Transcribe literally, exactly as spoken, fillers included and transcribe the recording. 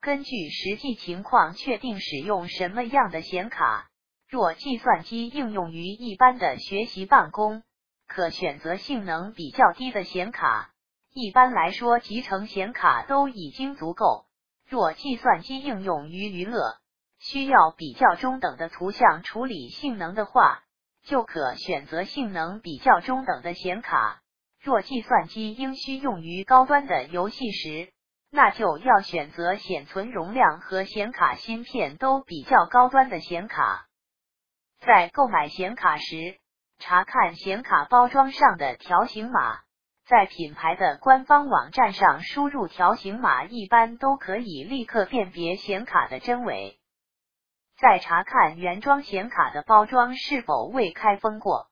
根据实际情况确定使用什么样的显卡。若计算机应用于一般的学习办公，可选择性能比较低的显卡。一般来说，集成显卡都已经足够。若计算机应用于娱乐，需要比较中等的图像处理性能的话，就可选择性能比较中等的显卡。若计算机应需用于高端的游戏时，那就要选择显存容量和显卡芯片都比较高端的显卡。在购买显卡时，查看显卡包装上的条形码，在品牌的官方网站上输入条形码，一般都可以立刻辨别显卡的真伪。再查看原装显卡的包装是否未开封过。